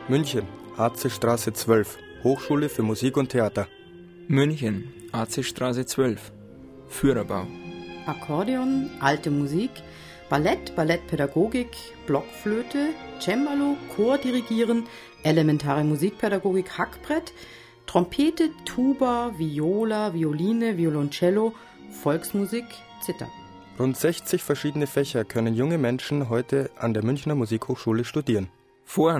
München, AC-Straße 12, Hochschule für Musik und Theater. München, AC-Straße 12, Führerbau. Akkordeon, alte Musik, Ballett, Ballettpädagogik, Blockflöte, Cembalo, Chor dirigieren, elementare Musikpädagogik, Hackbrett, Trompete, Tuba, Viola, Violine, Violoncello, Volksmusik, Zither. Rund 60 verschiedene Fächer können junge Menschen heute an der Münchner Musikhochschule studieren. Vor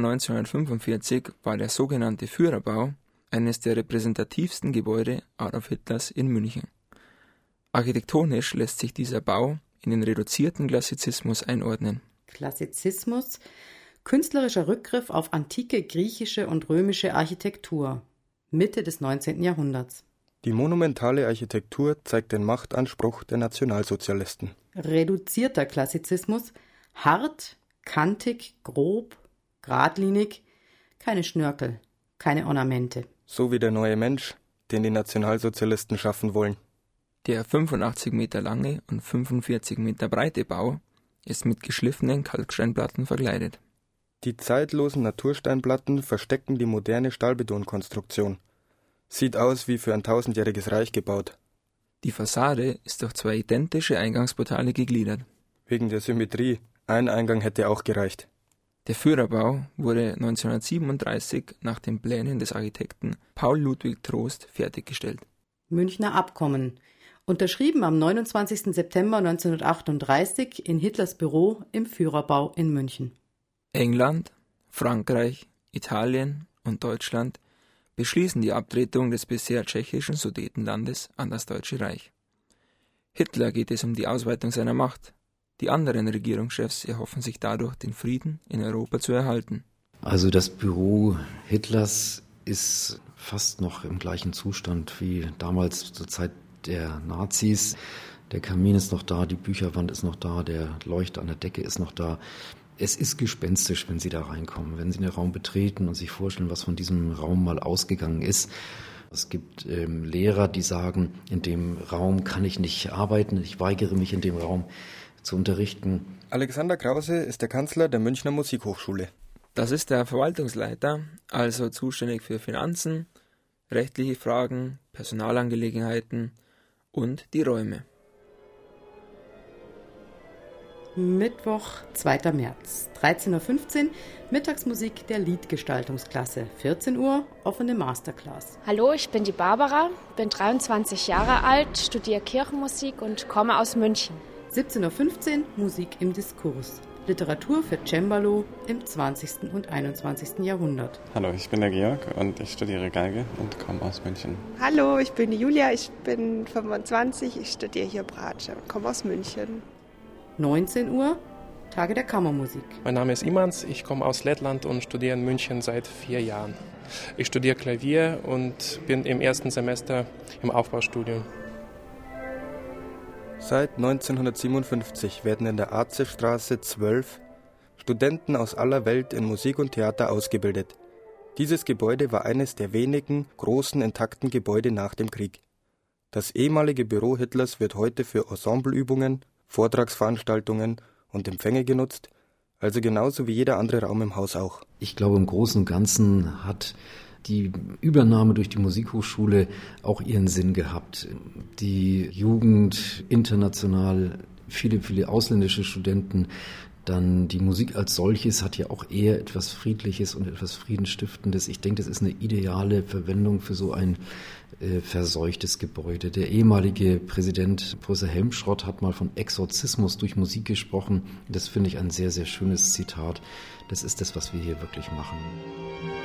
1945 war der sogenannte Führerbau eines der repräsentativsten Gebäude Adolf Hitlers in München. Architektonisch lässt sich dieser Bau in den reduzierten Klassizismus einordnen. Klassizismus, künstlerischer Rückgriff auf antike griechische und römische Architektur, Mitte des 19. Jahrhunderts. Die monumentale Architektur zeigt den Machtanspruch der Nationalsozialisten. Reduzierter Klassizismus, hart, kantig, grob, geradlinig, keine Schnörkel, keine Ornamente. So wie der neue Mensch, den die Nationalsozialisten schaffen wollen. Der 85 Meter lange und 45 Meter breite Bau ist mit geschliffenen Kalksteinplatten verkleidet. Die zeitlosen Natursteinplatten verstecken die moderne Stahlbetonkonstruktion. Sieht aus wie für ein 1000-jähriges Reich gebaut. Die Fassade ist durch 2 identische Eingangsportale gegliedert. Wegen der Symmetrie, ein Eingang hätte auch gereicht. Der Führerbau wurde 1937 nach den Plänen des Architekten Paul Ludwig Troost fertiggestellt. Münchner Abkommen. Unterschrieben am 29. September 1938 in Hitlers Büro im Führerbau in München. England, Frankreich, Italien und Deutschland beschließen die Abtretung des bisher tschechischen Sudetenlandes an das Deutsche Reich. Hitler geht es um die Ausweitung seiner Macht. Die anderen Regierungschefs erhoffen sich dadurch, den Frieden in Europa zu erhalten. Also das Büro Hitlers ist fast noch im gleichen Zustand wie damals zur Zeit der Nazis. Der Kamin ist noch da, die Bücherwand ist noch da, der Leuchter an der Decke ist noch da. Es ist gespenstisch, wenn Sie da reinkommen, wenn Sie den Raum betreten und sich vorstellen, was von diesem Raum mal ausgegangen ist. Es gibt Lehrer, die sagen, in dem Raum kann ich nicht arbeiten, ich weigere mich in dem Raum zu unterrichten. Alexander Krause ist der Kanzler der Münchner Musikhochschule. Das ist der Verwaltungsleiter, also zuständig für Finanzen, rechtliche Fragen, Personalangelegenheiten und die Räume. Mittwoch, 2. März, 13.15 Uhr, Mittagsmusik der Liedgestaltungsklasse. 14 Uhr, offene Masterclass. Hallo, ich bin die Barbara, bin 23 Jahre alt, studiere Kirchenmusik und komme aus München. 17.15 Uhr, Musik im Diskurs. Literatur für Cembalo im 20. und 21. Jahrhundert. Hallo, ich bin der Georg und ich studiere Geige und komme aus München. Hallo, ich bin die Julia, ich bin 25, ich studiere hier Bratsche und komme aus München. 19 Uhr, Tage der Kammermusik. Mein Name ist Imans, ich komme aus Lettland und studiere in München seit 4 Jahren. Ich studiere Klavier und bin im 1. Semester im Aufbaustudium. Seit 1957 werden in der AC-Straße 12 Studenten aus aller Welt in Musik und Theater ausgebildet. Dieses Gebäude war eines der wenigen großen intakten Gebäude nach dem Krieg. Das ehemalige Büro Hitlers wird heute für Ensembleübungen, Vortragsveranstaltungen und Empfänge genutzt, also genauso wie jeder andere Raum im Haus auch. Ich glaube, im Großen und Ganzen hat die Übernahme durch die Musikhochschule auch ihren Sinn gehabt. Die Jugend international, viele ausländische Studenten, dann die Musik als solches hat ja auch eher etwas Friedliches und etwas Friedensstiftendes. Ich denke, das ist eine ideale Verwendung für so ein verseuchtes Gebäude. Der ehemalige Präsident Professor Helmschrott hat mal von Exorzismus durch Musik gesprochen. Das finde ich ein sehr, sehr schönes Zitat. Das ist das, was wir hier wirklich machen.